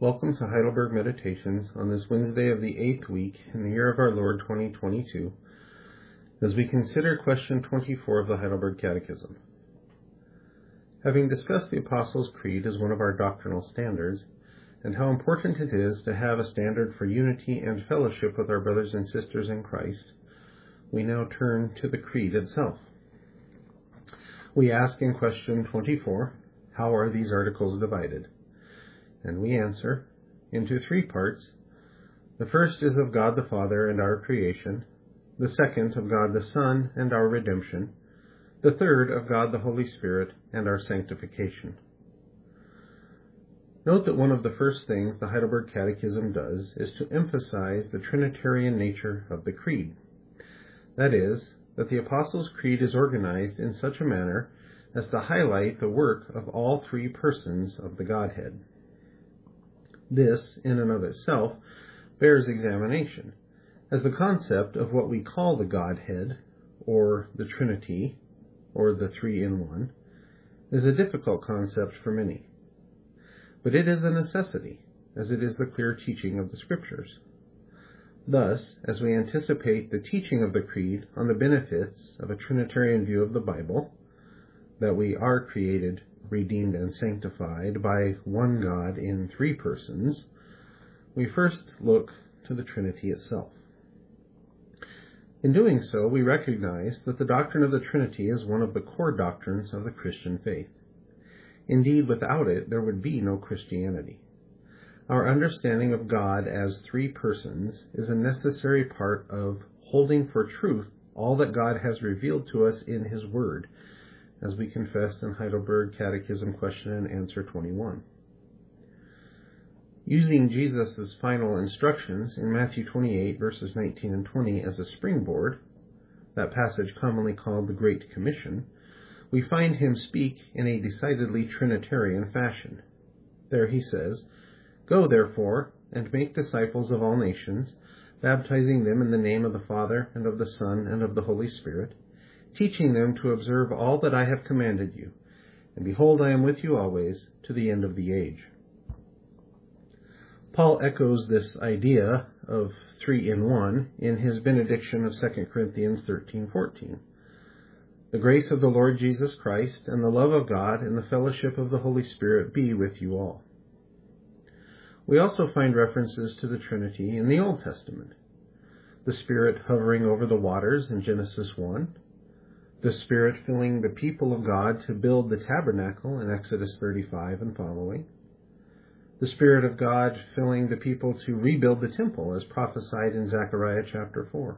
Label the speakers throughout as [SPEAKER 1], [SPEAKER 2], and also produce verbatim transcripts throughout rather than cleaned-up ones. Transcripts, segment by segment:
[SPEAKER 1] Welcome to Heidelberg Meditations on this Wednesday of the eighth week in the year of our Lord twenty twenty-two, as we consider question twenty-four of the Heidelberg Catechism. Having discussed the Apostles' Creed as one of our doctrinal standards, and how important it is to have a standard for unity and fellowship with our brothers and sisters in Christ, we now turn to the Creed itself. We ask in question twenty-four, how are these articles divided? And we answer, into three parts. The first is of God the Father and our creation, the second of God the Son and our redemption, the third of God the Holy Spirit and our sanctification. Note that one of the first things the Heidelberg Catechism does is to emphasize the Trinitarian nature of the Creed. That is, that the Apostles' Creed is organized in such a manner as to highlight the work of all three persons of the Godhead. This, in and of itself, bears examination, as the concept of what we call the Godhead, or the Trinity, or the Three in One, is a difficult concept for many. But it is a necessity, as it is the clear teaching of the Scriptures. Thus, as we anticipate the teaching of the Creed on the benefits of a Trinitarian view of the Bible, that we are created, redeemed, and sanctified by one God in three persons, we first look to the Trinity itself. In doing so, we recognize that the doctrine of the Trinity is one of the core doctrines of the Christian faith. Indeed, without it, there would be no Christianity. Our understanding of God as three persons is a necessary part of holding for truth all that God has revealed to us in His Word, as we confessed in Heidelberg Catechism Question and Answer twenty-one. Using Jesus' final instructions in Matthew twenty-eight, verses nineteen and twenty as a springboard, that passage commonly called the Great Commission, we find Him speak in a decidedly Trinitarian fashion. There He says, "Go, therefore, and make disciples of all nations, baptizing them in the name of the Father, and of the Son, and of the Holy Spirit, teaching them to observe all that I have commanded you. And behold, I am with you always, to the end of the age." Paul echoes this idea of three in one in his benediction of Second Corinthians thirteen fourteen. "The grace of the Lord Jesus Christ, and the love of God, and the fellowship of the Holy Spirit be with you all." We also find references to the Trinity in the Old Testament. The Spirit hovering over the waters in Genesis one, the Spirit filling the people of God to build the tabernacle in Exodus thirty-five and following, the Spirit of God filling the people to rebuild the temple as prophesied in Zechariah chapter four.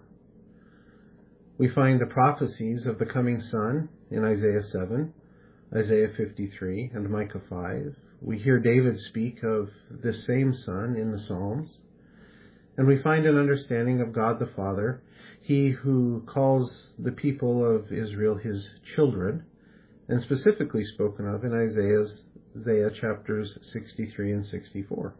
[SPEAKER 1] We find the prophecies of the coming Son in Isaiah seven, Isaiah fifty-three, and Micah five. We hear David speak of this same Son in the Psalms. And we find an understanding of God the Father, He who calls the people of Israel His children, and specifically spoken of in Isaiah's, Isaiah chapters sixty-three and sixty-four.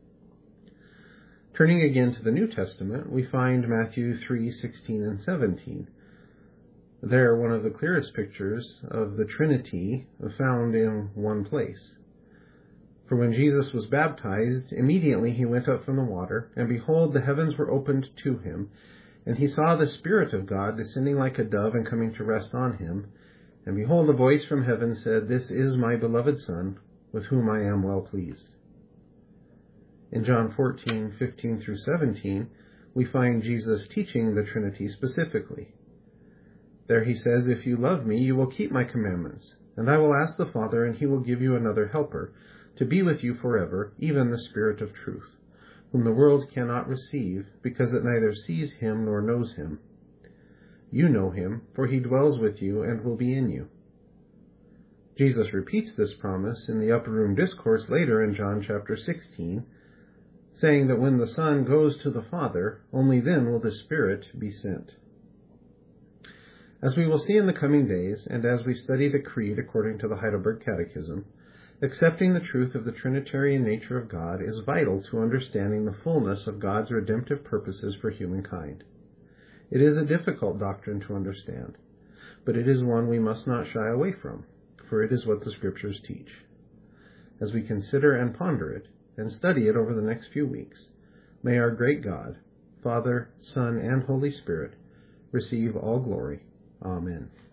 [SPEAKER 1] Turning again to the New Testament, we find Matthew three sixteen and seventeen. There, one of the clearest pictures of the Trinity found in one place. For when Jesus was baptized, immediately he went up from the water, and behold, the heavens were opened to him, and he saw the Spirit of God descending like a dove and coming to rest on him. And behold, a voice from heaven said, "This is my beloved Son, with whom I am well pleased." In John fourteen fifteen through seventeen, we find Jesus teaching the Trinity specifically. There he says, "If you love me, you will keep my commandments, and I will ask the Father, and he will give you another helper, to be with you forever, even the Spirit of truth, whom the world cannot receive, because it neither sees him nor knows him. You know him, for he dwells with you and will be in you." Jesus repeats this promise in the Upper Room Discourse later in John chapter sixteen, saying that when the Son goes to the Father, only then will the Spirit be sent. As we will see in the coming days, and as we study the Creed according to the Heidelberg Catechism, accepting the truth of the Trinitarian nature of God is vital to understanding the fullness of God's redemptive purposes for humankind. It is a difficult doctrine to understand, but it is one we must not shy away from, for it is what the Scriptures teach. As we consider and ponder it, and study it over the next few weeks. May our great God, Father, Son, and Holy Spirit, receive all glory. Amen.